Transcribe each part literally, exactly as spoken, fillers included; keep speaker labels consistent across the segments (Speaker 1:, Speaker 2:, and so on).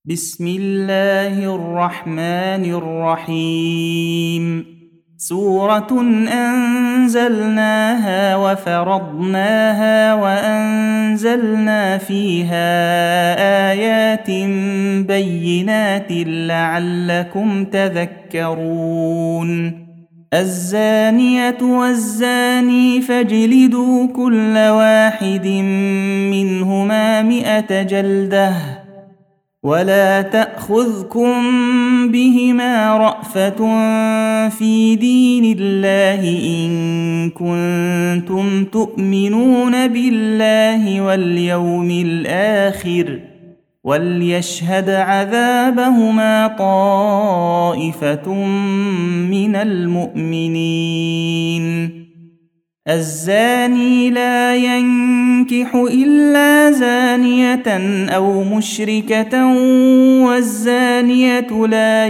Speaker 1: بسم الله الرحمن الرحيم. سورة أنزلناها وفرضناها وأنزلنا فيها آيات بينات لعلكم تذكرون. الزانية والزاني فاجلدوا كل واحد منهما مئة جلدة ولا تأخذكم بهما رأفة في دين الله إن كنتم تؤمنون بالله واليوم الآخر وليشهد عذابهما طائفة من المؤمنين. الزاني لا ينكح إلا زانية أو مشركة والزانية لا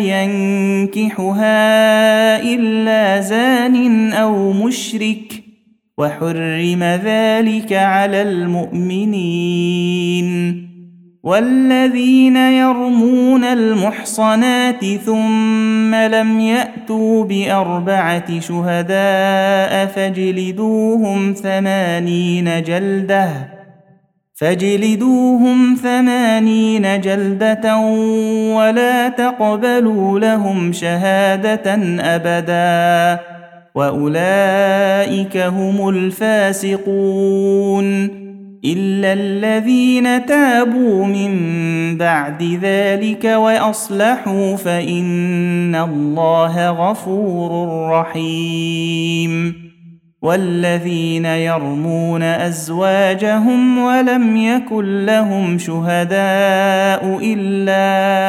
Speaker 1: ينكحها إلا زان أو مشرك وحرم ذلك على المؤمنين. والذين يرمون المحصنات ثم لم يأتوا بأربعة شهداء فاجلدوهم ثمانين جلدة فاجلدوهم ثمانين جلدة ولا تقبلوا لهم شهادة أبدا وأولئك هم الفاسقون إلا الذين تابوا من بعد ذلك وأصلحوا فإن الله غفور رحيم. والذين يرمون أزواجهم ولم يكن لهم شهداء إلا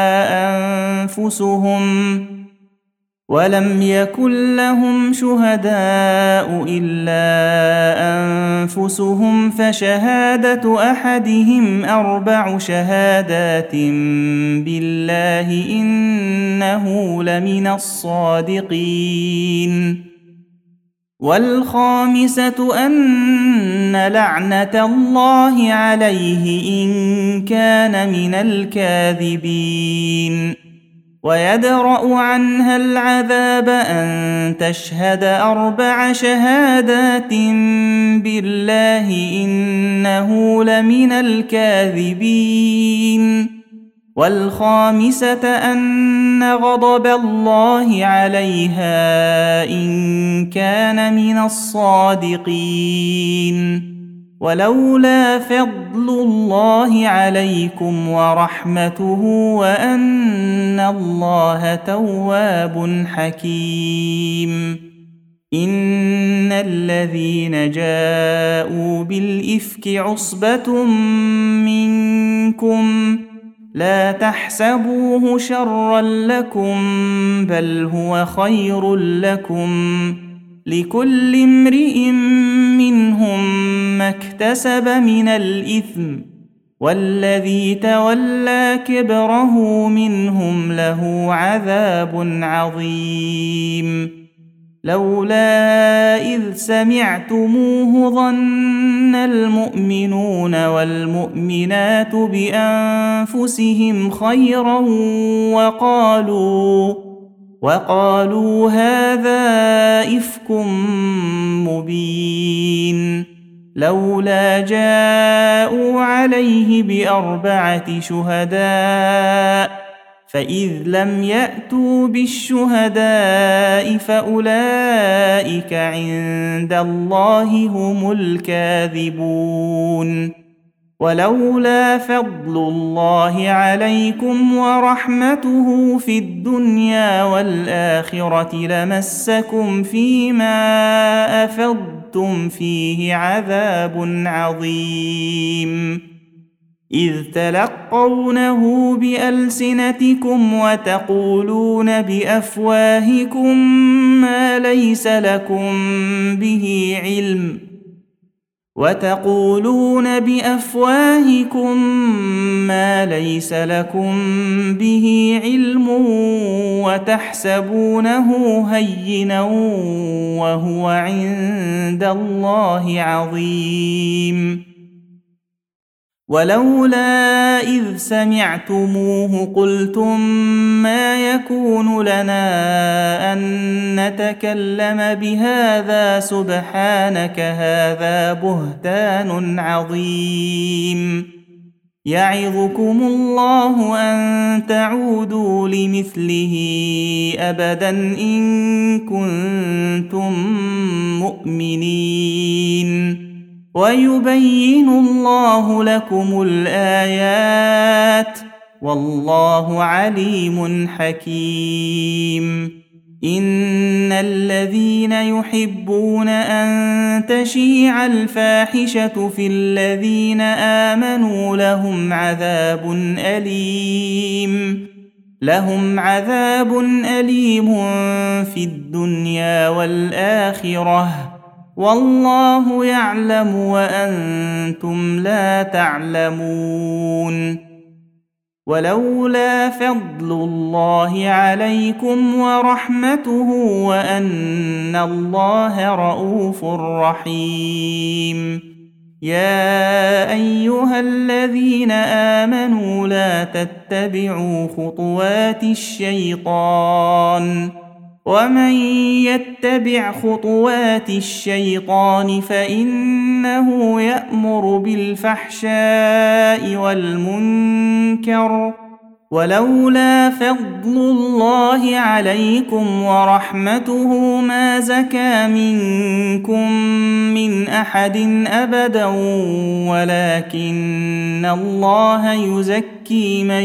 Speaker 1: أنفسهم ولم يكن لهم شهداء إلا أنفسهم فشهادة أحدهم أربع شهادات بالله إنه لمن الصادقين. والخامسة أن لعنة الله عليه إن كان من الكاذبين. ويدرأ عنها العذاب أن تشهد أربع شهادات بالله إنه لمن الكاذبين. والخامسة أن غضب الله عليها إن كان من الصادقين. ولولا فضل الله عليكم ورحمته وأن الله تواب حكيم. إن الذين جاءوا بالإفك عصبة منكم لا تحسبوه شرا لكم بل هو خير لكم لكل امرئ منهم ما اكتسب من الإثم والذي تولى كبره منهم له عذاب عظيم. لولا إذ سمعتموه ظن المؤمنون والمؤمنات بأنفسهم خيرا وقالوا وقالوا هذا إفك مبين. لولا جاءوا عليه بأربعة شهداء فإذ لم يأتوا بالشهداء فأولئك عند الله هم الكاذبون. ولولا فضل الله عليكم ورحمته في الدنيا والآخرة لمسكم فيما أفضتم فيه عذاب عظيم. إذ تلقونه بألسنتكم وتقولون بأفواهكم ما ليس لكم به علم وتقولون بأفواهكم ما ليس لكم به علم وتحسبونه هينا وهو عند الله عظيم. ولولا إذ سمعتموه قلتم ما يكون لنا أن نتكلم بهذا سبحانك هذا بهتان عظيم يعظكم الله أن تعودوا لمثله أبدا إن كنتم مؤمنين ويبين الله لكم الآيات والله عليم حكيم إن الذين يحبون أن تشيع الفاحشة في الذين آمنوا لهم عذاب أليم لهم عذاب أليم في الدنيا والآخرة والله يعلم وأنتم لا تعلمون ولولا فضل الله عليكم ورحمته وأن الله رءوف رحيم يا أيها الذين آمنوا لا تتبعوا خطوات الشيطان ومن يتبع خطوات الشيطان فإنه يأمر بالفحشاء والمنكر ولولا فضل الله عليكم ورحمته ما زكى منكم من أحد أبدا ولكن الله يزكي من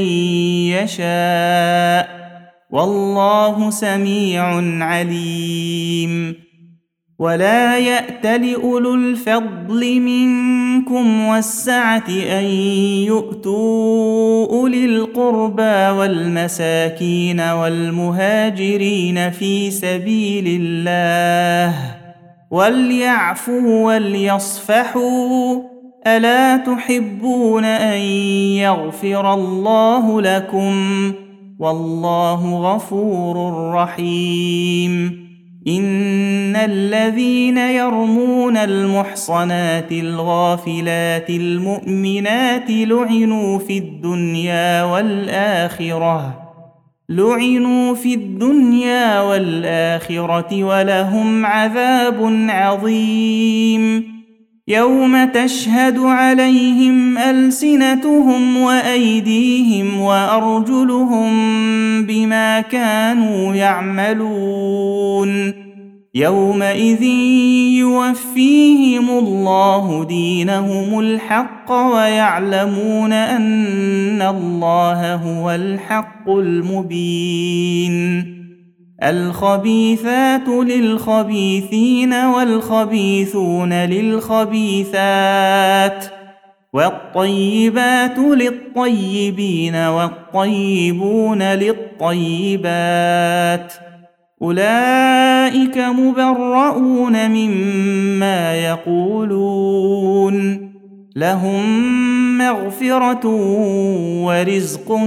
Speaker 1: يشاء والله سميع عليم ولا يأتل أولو الفضل منكم والسعة أن يؤتوا أولي القربى والمساكين والمهاجرين في سبيل الله وليعفوا وليصفحوا ألا تحبون أن يغفر الله لكم والله غفور رحيم إن الذين يرمون المحصنات الغافلات المؤمنات لعنوا في الدنيا والآخرة لعنوا في الدنيا والآخرة ولهم عذاب عظيم يوم تشهد عليهم ألسنتهم وأيديهم وأرجلهم بما كانوا يعملون يومئذ يوفيهم الله دينهم الحق ويعلمون أن الله هو الحق المبين الخبيثات للخبيثين والخبيثون للخبيثات والطيبات للطيبين والطيبون للطيبات أولئك مبرؤون مما يقولون لهم مغفرة ورزق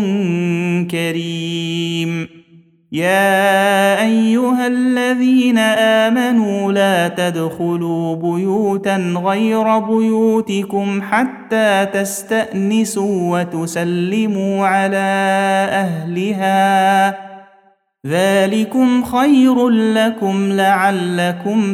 Speaker 1: كريم يا أيها الذين آمنوا لا تدخلوا بيوتا غير بيوتكم حتى تستأنسوا وتسلموا على أهلها ذلكم خير لكم لعلكم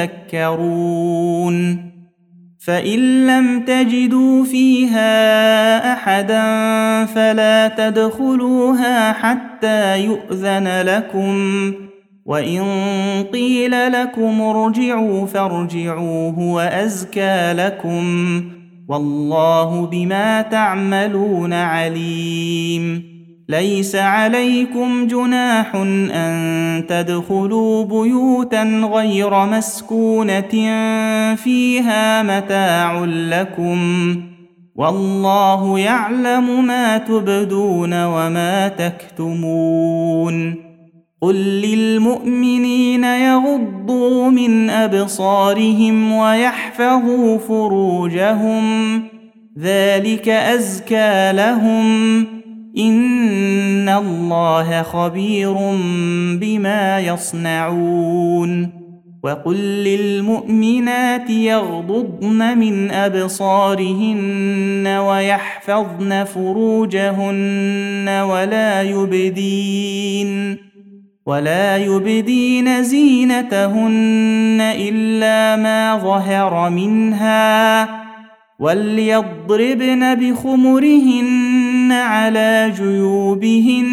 Speaker 1: تذكرون فإن لم تجدوا فيها أحدا فلا تدخلوها حتى يؤذن لكم وإن قيل لكم ارجعوا فارجعوا هو أزكى لكم والله بما تعملون عليم ليس عليكم جناح أن تدخلوا بيوتا غير مسكونة فيها متاع لكم والله يعلم ما تبدون وما تكتمون قل للمؤمنين يغضوا من أبصارهم ويحفظوا فروجهم ذلك أزكى لهم إن الله خبير بما يصنعون وقل للمؤمنات يغضضن من أبصارهن ويحفظن فروجهن ولا يبدين ولا يبدين زينتهن إلا ما ظهر منها وليضربن بخمرهن على جيوبهن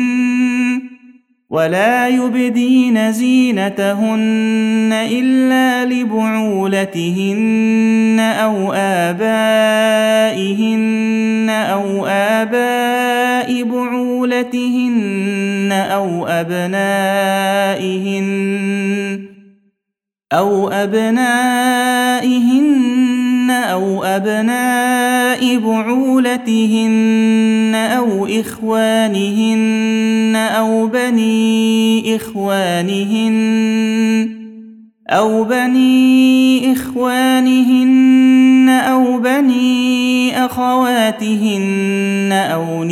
Speaker 1: ولا يبدين زينتهن إلا لبعولتهن أو آبائهن أو آباء بعولتهن أو أبنائهن أو أبنائهن أو أبناء بعولتهن أو إخوانهن أو بني إخوانهن أو بني إخوانهن أو بني أخواتهن أو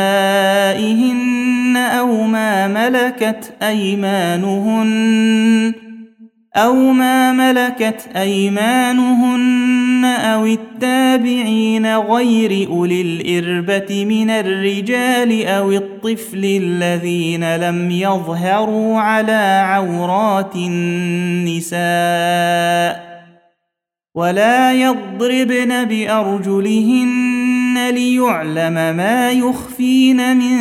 Speaker 1: نسائهن أو ما ملكت أيمانهن أو ما ملكت أيمانهن أو التابعين غير أولي الإربة من الرجال أو الطفل الذين لم يظهروا على عورات النساء ولا يضربن بأرجلهن ليعلم ما يخفين من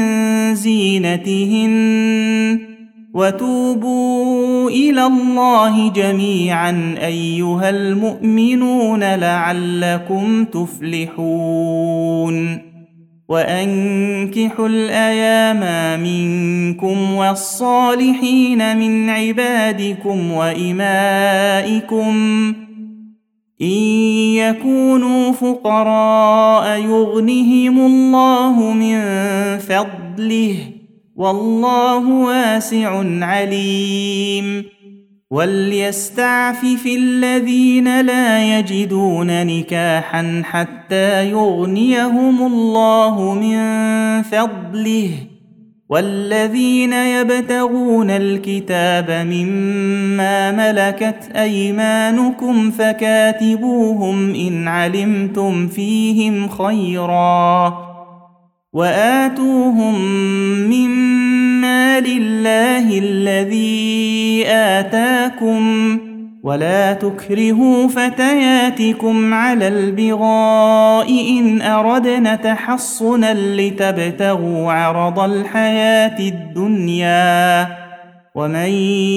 Speaker 1: زينتهن وتوبوا إلى الله جميعا أيها المؤمنون لعلكم تفلحون وأنكحوا الأيام منكم والصالحين من عبادكم وإمائكم إن يكونوا فقراء يغنهم الله من فضله والله واسع عليم وليستعفف الذين لا يجدون نكاحا حتى يغنيهم الله من فضله والذين يبتغون الكتاب مما ملكت أيمانكم فكاتبوهم إن علمتم فيهم خيرا وآتوهم مما لله الذي آتاكم ولا تكرهوا فتياتكم على البغاء إن أردنا تحصنا لتبتغوا عرض الحياة الدنيا ومن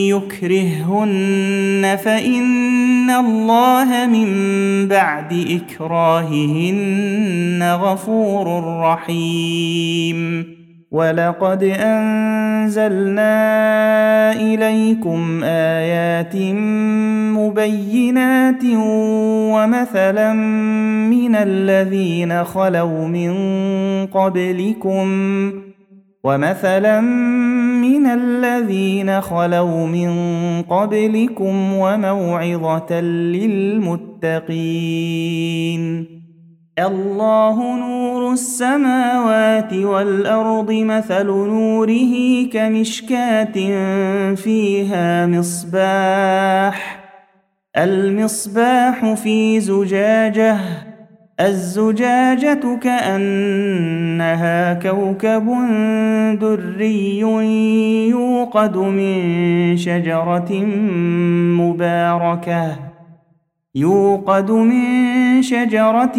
Speaker 1: يكرههن فإن الله من بعد إكراههن غفور رحيم ولقد أنزلنا إليكم آيات مبينات ومثلا من الذين خلوا من قبلكم ومثلا من الذين خلوا من قبلكم وموعظة للمتقين الله نور السماوات والأرض مثل نوره كمشكاة فيها مصباح المصباح في زجاجة الزجاجة كأنها كوكب دري يوقد من شجرة مباركة يوقد من شجرة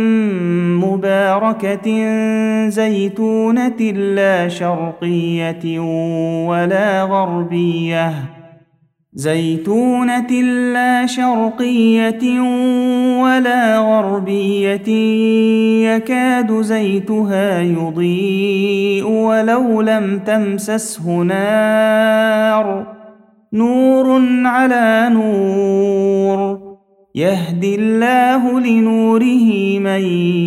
Speaker 1: مباركة زيتونة لا شرقية ولا غربية زيتونة لا شرقية ولا غربية يكاد زيتها يضيء ولو لم تمسسه نار نور على نور يهدي الله لنوره من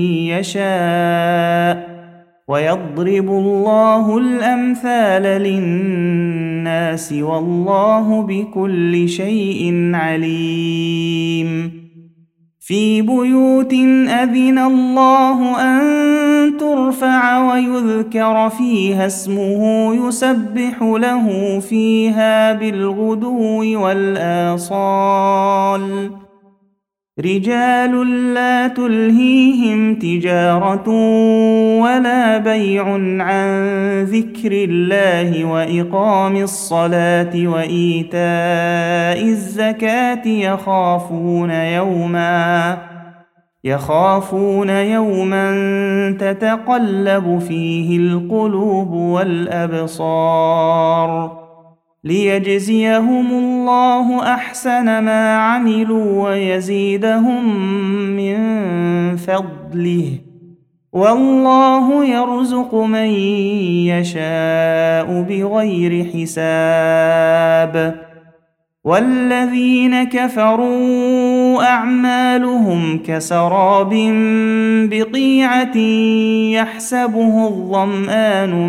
Speaker 1: يشاء ويضرب الله الأمثال للناس والله بكل شيء عليم في بيوت أذن الله أن ترفع ويذكر فيها اسمه يسبح له فيها بالغدو والآصال رجال لا تلهيهم تجارة ولا بيع عن ذكر الله وإقام الصلاة وإيتاء الزكاة يخافون يوما يخافون يوما تتقلب فيه القلوب والأبصار ليجزيهم الله أحسن ما عملوا ويزيدهم من فضله والله يرزق من يشاء بغير حساب والذين كفروا أعمالهم كسراب بقيعة يحسبه الظمآن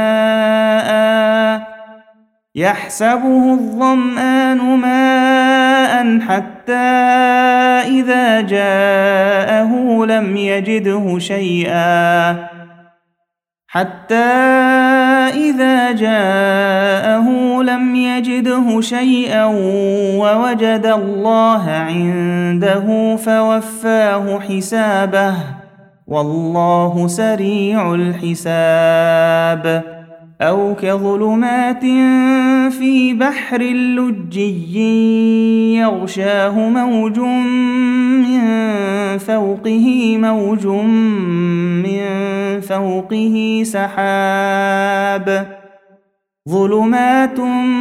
Speaker 1: ماءً يحسبه الظمآن ماء حتى إذا جاءه لم يجده شيئا حتى إذا جاءه لم يجده شيئا ووجد الله عنده فوفاه حسابه والله سريع الحساب أو كظلمات في بحر لجي يغشاه موج من فوقه موج من فوقه سحاب ظلمات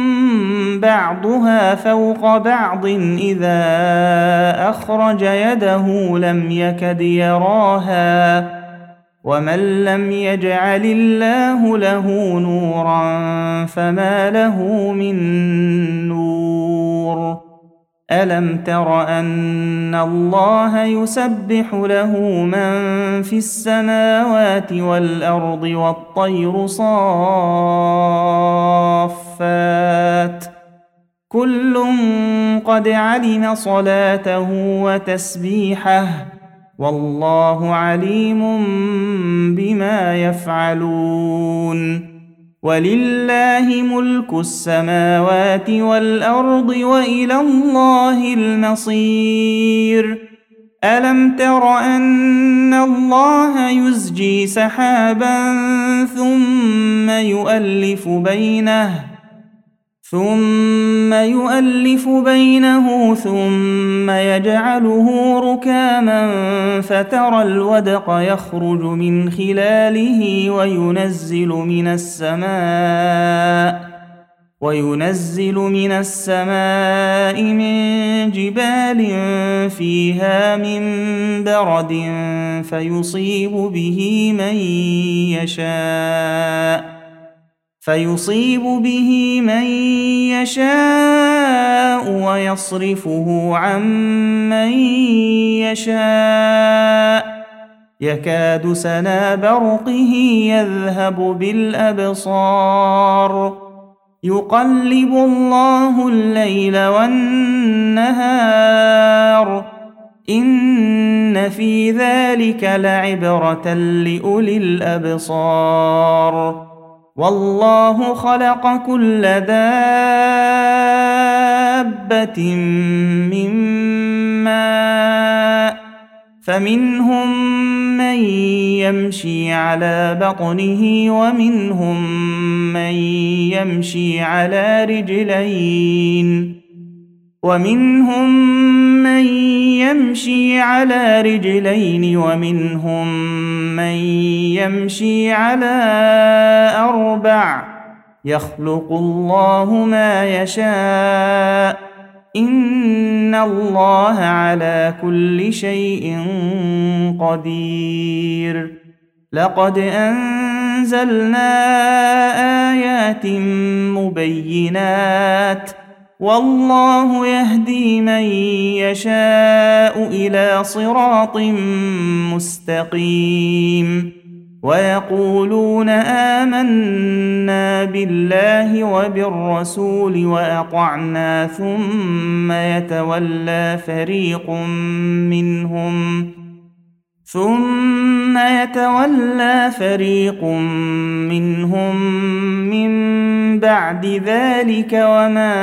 Speaker 1: بعضها فوق بعض إذا أخرج يده لم يكد يراها ومن لم يجعل الله له نورا فما له من نور ألم تر أن الله يسبح له من في السماوات والأرض والطير صافات كل قد علم صلاته وتسبيحه والله عليم بما يفعلون ولله ملك السماوات والأرض وإلى الله المصير ألم تر أن الله يزجي سحابا ثم يؤلف بينه ثم يؤلف بينه ثم يجعله ركاما فترى الودق يخرج من خلاله وينزل من السماء وينزل من السماء من جبال فيها من برد فيصيب به من يشاء فيصيب به من يشاء ويصرفه عن من يشاء يكاد سنا برقه يذهب بالأبصار يقلب الله الليل والنهار إن في ذلك لعبرة لأولي الأبصار والله خلق كل دابة من ماء فمنهم من يمشي على بطنه ومنهم من يمشي على رجلين ومنهم من يمشي على رجلين ومنهم من يمشي على أربع يخلق الله ما يشاء إن الله على كل شيء قدير لقد أنزلنا آيات مبينات والله يهدي من يشاء إلى صراط مستقيم ويقولون آمنا بالله وبالرسول وأطعنا ثم يتولى فريق منهم ثم يتولى فريق منهم من بعد ذلك وما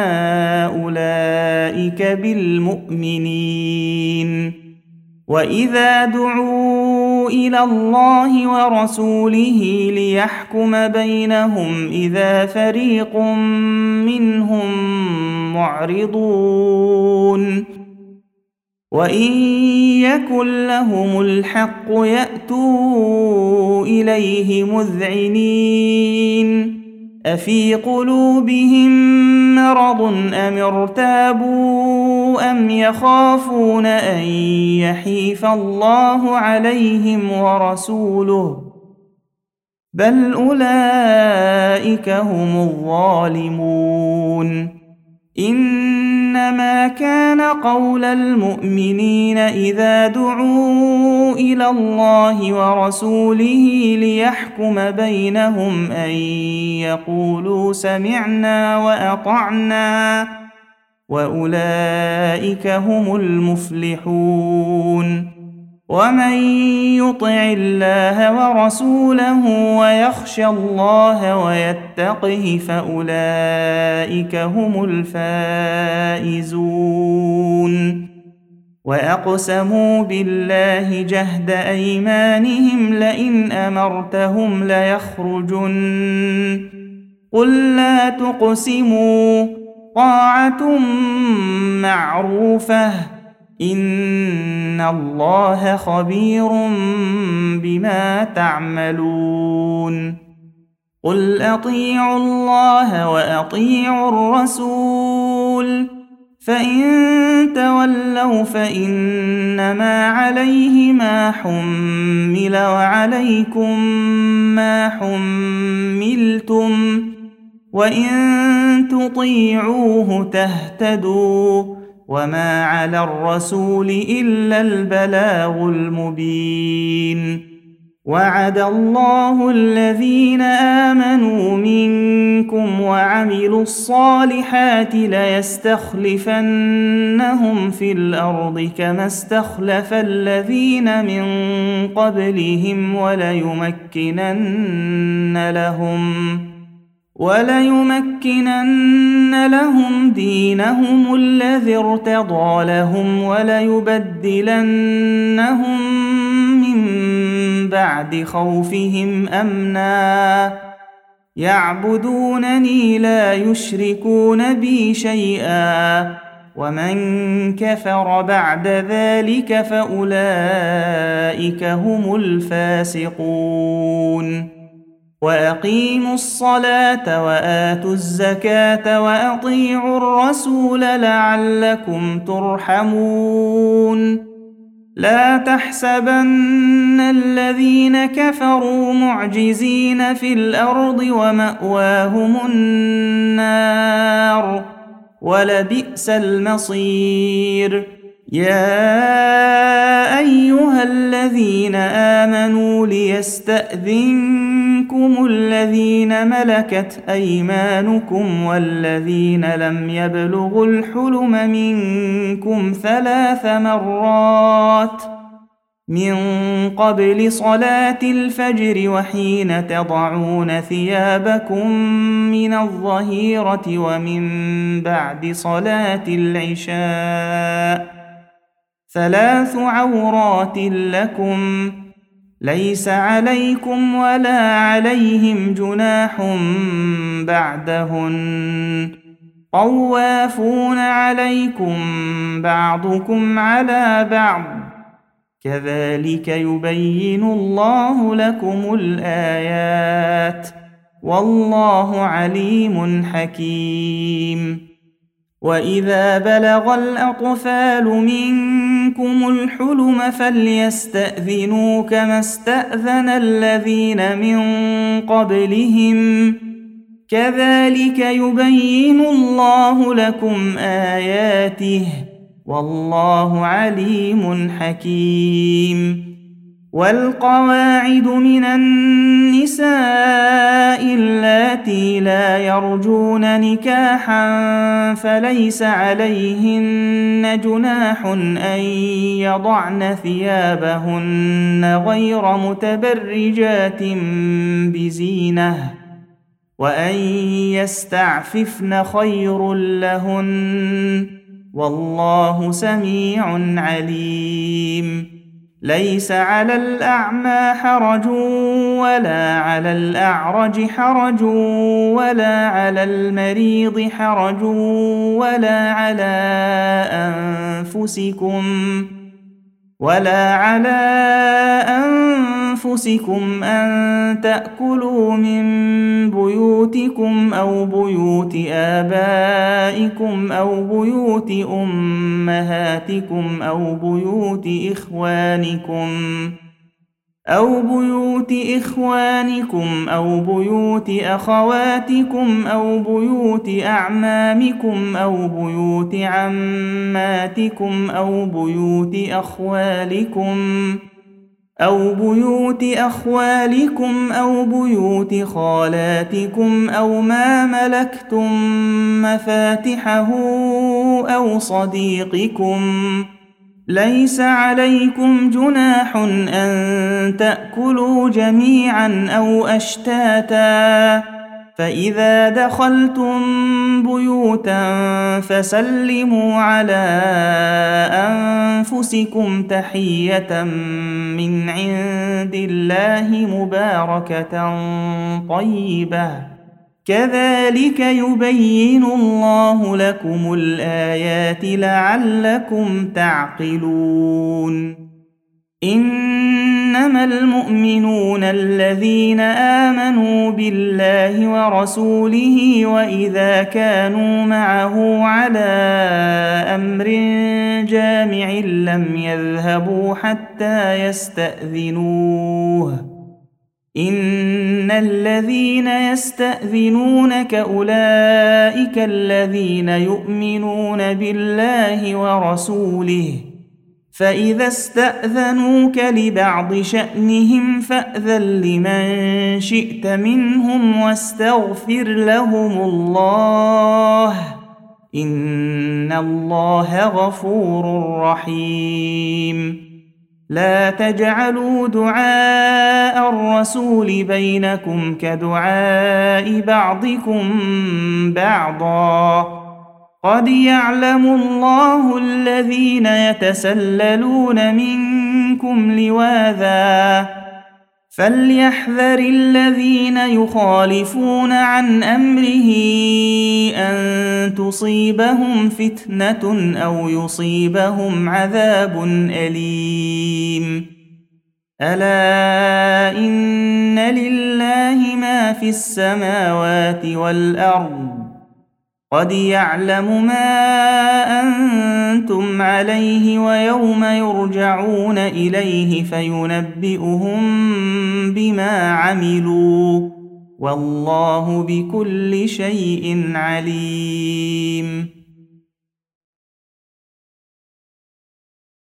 Speaker 1: أولئك بالمؤمنين وإذا دعوا إلى الله ورسوله ليحكم بينهم إذا فريق منهم معرضون وإن يكن لهم الحق يأتوا إليه مذعنين أفي قلوبهم مرض أم ارتابوا أم يخافون أن يحيف الله عليهم ورسوله بل أولئك هم الظالمون إنما كان قول المؤمنين إذا دعوا إلى الله ورسوله ليحكم بينهم أن يقولوا سمعنا وأطعنا وأولئك هم المفلحون ومن يطع الله ورسوله ويخشى الله ويتقه فأولئك هم الفائزون وأقسموا بالله جهد أيمانهم لئن أمرتهم ليخرجن قل لا تقسموا طاعة معروفة إن الله خبير بما تعملون قل أطيعوا الله وأطيعوا الرسول فإن تولوا فإنما عليه ما حمل وعليكم ما حملتم وإن تطيعوه تهتدوا وما على الرسول إلا البلاغ المبين وعد الله الذين آمنوا منكم وعملوا الصالحات ليستخلفنهم في الأرض كما استخلف الذين من قبلهم وليمكنن لهم وليمكنن لهم دينهم الذي ارتضى لهم وليبدلنهم من بعد خوفهم أمنا يعبدونني لا يشركون بي شيئا ومن كفر بعد ذلك فأولئك هم الفاسقون وأقيموا الصلاة وآتوا الزكاة وأطيعوا الرسول لعلكم ترحمون لا تحسبن الذين كفروا معجزين في الأرض ومأواهم النار ولبئس المصير يا أيها الذين آمنوا ليستأذنكم الذين ملكت أيمانكم والذين لم يبلغوا الحلم منكم ثلاث مرات من قبل صلاة الفجر وحين تضعون ثيابكم من الظهيرة ومن بعد صلاة العشاء ثلاث عورات لكم ليس عليكم ولا عليهم جناح بعدهن طوافون عليكم بعضكم على بعض كذلك يبين الله لكم الآيات والله عليم حكيم وإذا بلغ الأطفال منكم الحلم فليستأذنوا كما استأذن الذين من قبلهم كذلك يبين الله لكم آياته والله عليم حكيم والقواعد من النساء اللاتي لا يرجون نكاحا فليس عليهن جناح أن يضعن ثيابهن غير متبرجات بزينة وأن يستعففن خير لهن والله سميع عليم. ليس على الأعمى حرج ولا على الأعرج حرج ولا على المريض حرج ولا على أنفسكم ولا على أنفسكم أن تأكلوا من بيوتكم أو بيوت آبائكم أو بيوت أمهاتكم أو بيوت إخوانكم أو بيوت إخوانكم أو بيوت أخواتكم أو بيوت أعمامكم أو بيوت عماتكم أو بيوت أخوالكم أو بيوت أخوالكم أو بيوت خالاتكم أو ما ملكتم مفاتحه أو صديقكم. ليس عليكم جناح أن تأكلوا جميعا أو أشتاتا فإذا دخلتم بيوتا فسلموا على أنفسكم تحية من عند الله مباركة طيبة كذلك يبين الله لكم الآيات لعلكم تعقلون. إنما المؤمنون الذين آمنوا بالله ورسوله وإذا كانوا معه على أمر جامع لم يذهبوا حتى يستأذنوه. إن الذين يستأذنونك أولئك الذين يؤمنون بالله ورسوله فإذا استأذنوك لبعض شأنهم فأذن لمن شئت منهم واستغفر لهم الله إن الله غفور رحيم. لا تجعلوا دعاء الرسول بينكم كدعاء بعضكم بعضا قد يعلم الله الذين يتسللون منكم لواذا فليحذر الذين يخالفون عن أمره أن تصيبهم فتنة أو يصيبهم عذاب أليم. ألا إن لله ما في السماوات والأرض قد يعلم ما أنتم عليه ويوم يرجعون إليه فينبئهم بما عملوا والله بكل شيء عليم.